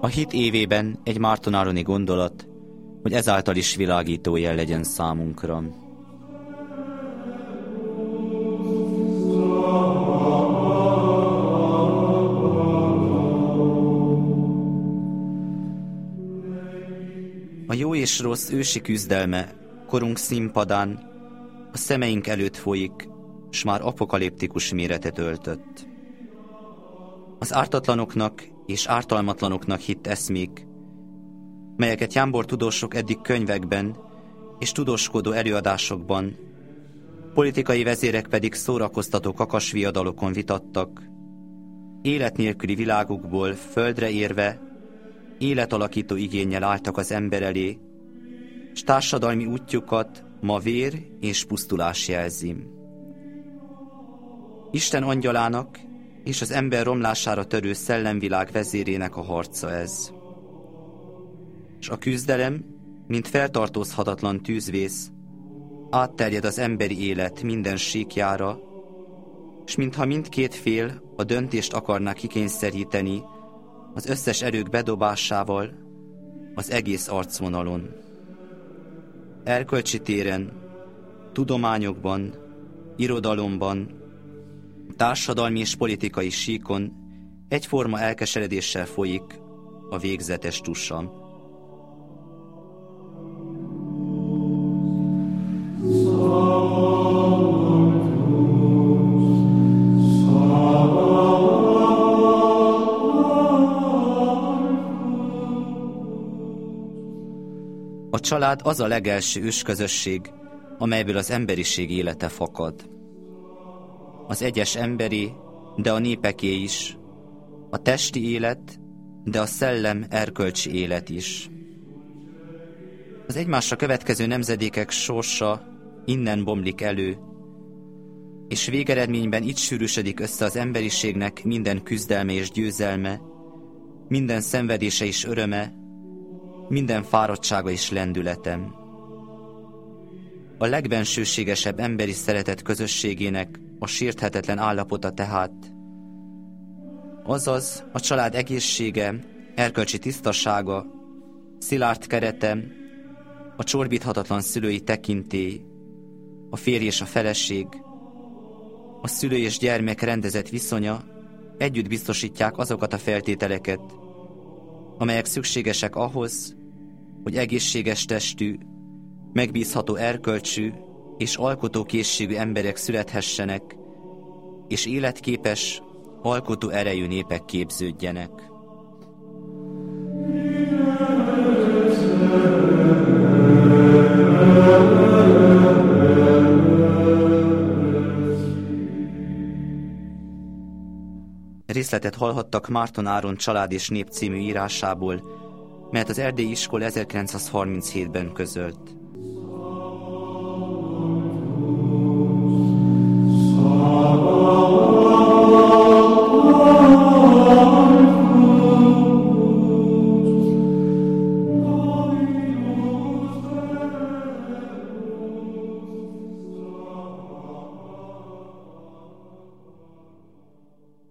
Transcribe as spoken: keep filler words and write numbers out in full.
A hit évében egy Márton-ároni gondolat, hogy ezáltal is világító jel legyen számunkra. A jó és rossz ősi küzdelme korunk színpadán a szemeink előtt folyik, s már apokaliptikus méretet öltött. Az ártatlanoknak és ártalmatlanoknak hitt eszmék, melyeket jámbor tudósok eddig könyvekben és tudóskodó előadásokban, politikai vezérek pedig szórakoztató kakasviadalokon vitattak, élet nélküli világukból földre érve, életalakító igénnyel álltak az ember elé, s társadalmi útjukat ma vér és pusztulás jelzi. Isten angyalának és az ember romlására törő szellemvilág vezérének a harca ez. S a küzdelem, mint feltartózhatatlan tűzvész, átterjed az emberi élet minden síkjára, s mintha mindkét fél a döntést akarná kikényszeríteni az összes erők bedobásával az egész arcvonalon. Erkölcsi téren, tudományokban, irodalomban, társadalmi és politikai síkon egyforma elkeseredéssel folyik a végzetes tusa. A család az a legelső ősközösség, amelyből az emberiség élete fakad. Az egyes emberi, de a népeké is, a testi élet, de a szellem erkölcsi élet is. Az egymásra következő nemzedékek sorsa innen bomlik elő, és végeredményben itt sűrűsödik össze az emberiségnek minden küzdelme és győzelme, minden szenvedése és öröme, minden fáradtsága és lendületem. A legbensőségesebb emberi szeretet közösségének a sérthetetlen állapota tehát, azaz a család egészsége, erkölcsi tisztasága, szilárd kerete, a csorbíthatatlan szülői tekintély, a férj és a feleség, a szülő és gyermek rendezett viszonya együtt biztosítják azokat a feltételeket, amelyek szükségesek ahhoz, hogy egészséges testű, megbízható erkölcsű és alkotókészségű emberek születhessenek, és életképes, alkotó erejű népek képződjenek. Részletet hallhattak Márton-Áron Család és Nép című írásából, melyet az Erdélyi Iskola ezerkilencszázharminchétben közölt.